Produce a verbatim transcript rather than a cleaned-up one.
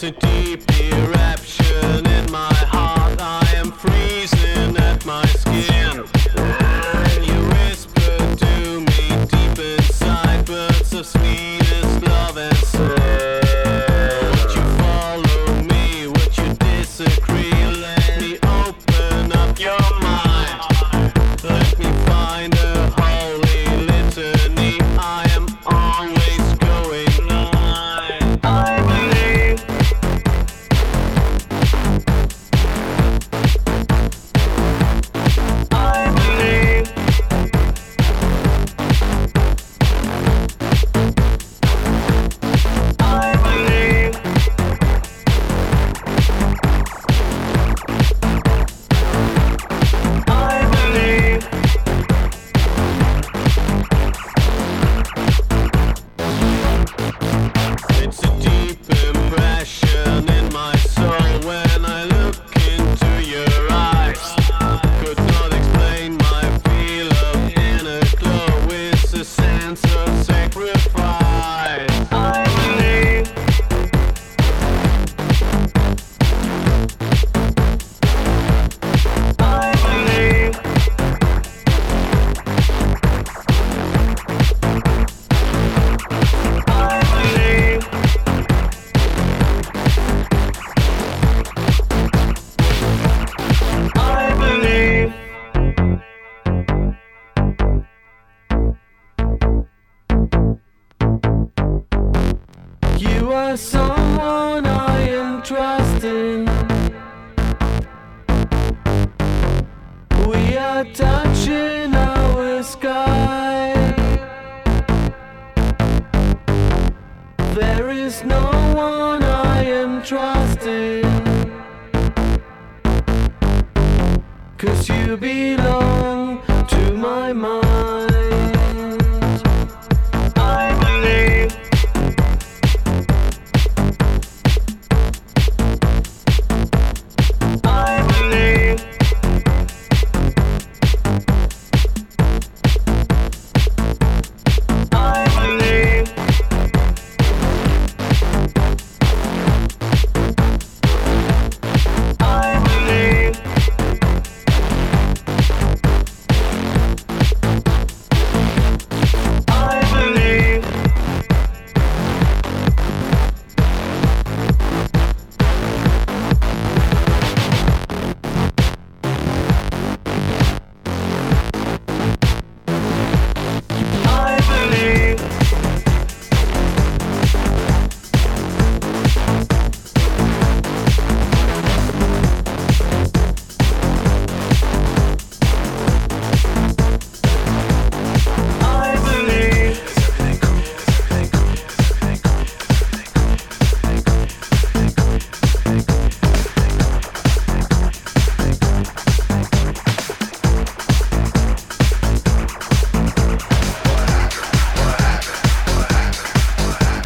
It's a deep eruption in my heart. I am freezing at my skin. And you whisper to me deep inside, words of sweetest love and sin. Would you follow me? Would you disagree? Let me open up your mind. Let me find a holy litany. I am always going on. I believe. I believe. I believe. I believe. It's a deep impression in my soul when I look into your eyes. Could not explain my feel of inner glow. It's a sense of sacrifice. I believe. I believe. I believe. I believe. You are someone I am trusting. We are touching our sky. There is no one I am trusting. 'Cause you belong to my mind.